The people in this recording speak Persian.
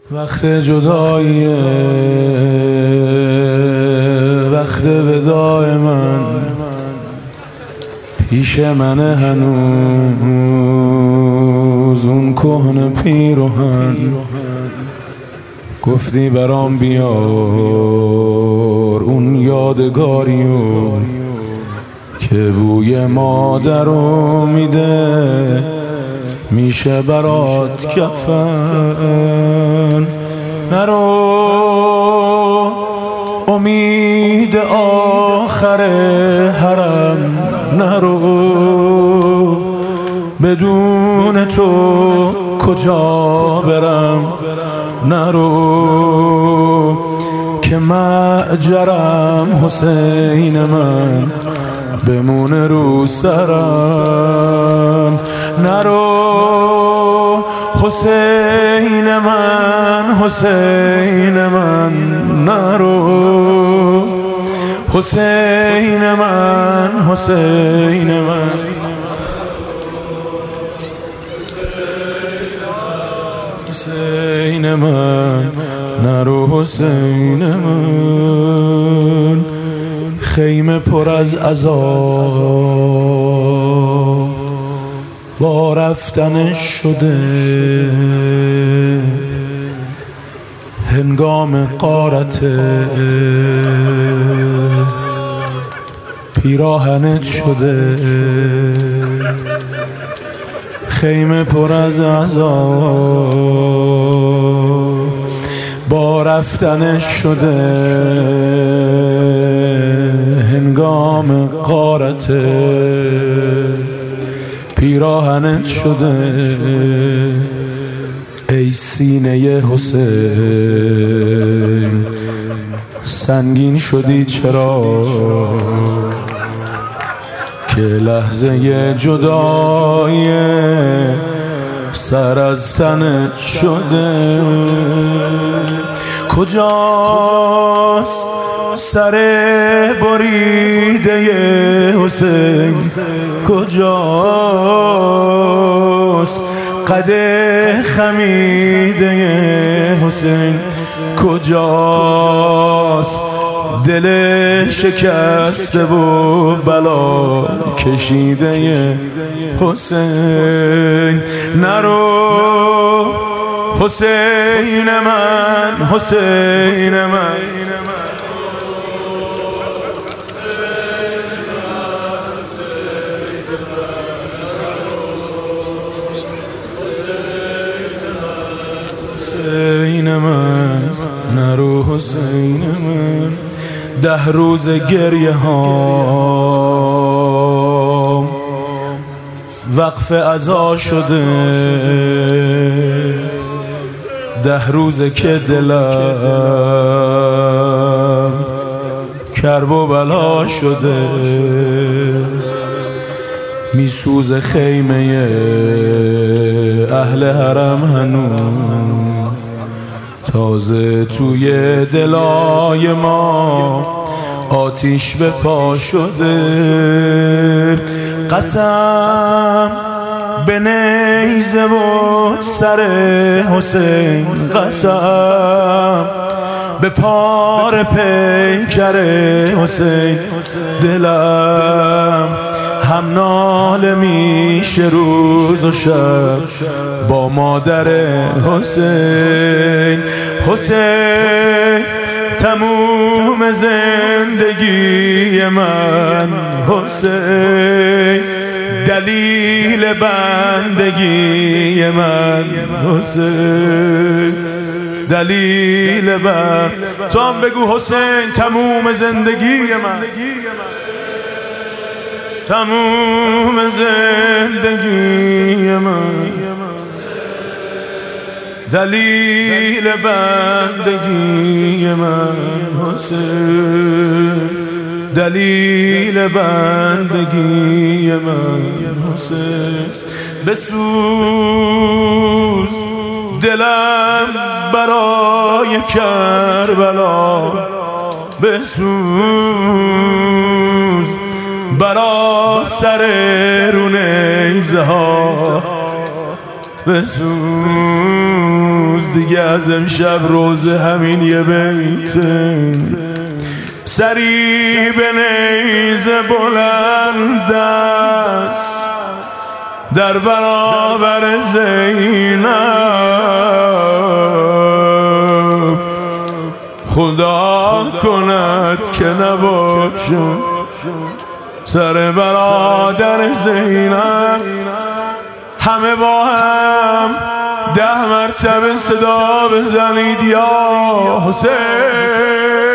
وقت جدایی، وقت وداع من پیش منه هنوز اون کهنه پیرهن. گفتی برام بیار اون یادگاریو که بوی مادرو میده، میشه برات کفن. نرو امید آخر حرم، نرو بدون تو کجا برم، نرو که معجرم حسین من بمونه رو سرم. نرو حسین من، حسین من، نرو حسین من، حسین من. حسین من، نرو حسین من. خیمه پر از عذاب با رفتنش شده، هنگام غارت پیراهنت شده. خیمه پر از عذاب با رفتنش شده، هنگام غارت پیراهنت شده. ای سینه حسین سنگین شدی چرا که لحظه جدایی سر از تنت شده. کجاست سر بریده حسین، کجاست قد خمیده حسین، کجاست دل شکسته و بلا کشیده حسین. نرو حسین من، حسین من. حسین من، نرو حسین من. 10 روز گریه ها وقف عزا شده، 10 روزه که دلم کرب و بلا شده. میسوز خیمه اهل حرم هنوز، تازه توی دلای ما آتیش به پا شده. قسم به نیزه و سر حسین، قسم به پار پیکر حسین. دلم هم ناله میشه روز و شب با مادر حسین. حسین تموم زندگی من، حسین دلیل بندگی من، حسین دلیل بند. تو هم بگو حسین تموم زندگی من، تموم زندگی من، دلیل بندگی من، حسین دلیل بندگی من، حسین. بسوز دلم برای کربلا، بسوز برا سر رو نیزه ها، بسوز دیگه از امشب روز همین یه بیته سری به نیزه بلند است در برابر زینب خدا کند که نباشم سر برادر زینب همه با هم 10 مرتبه صدا بزنید یا حسین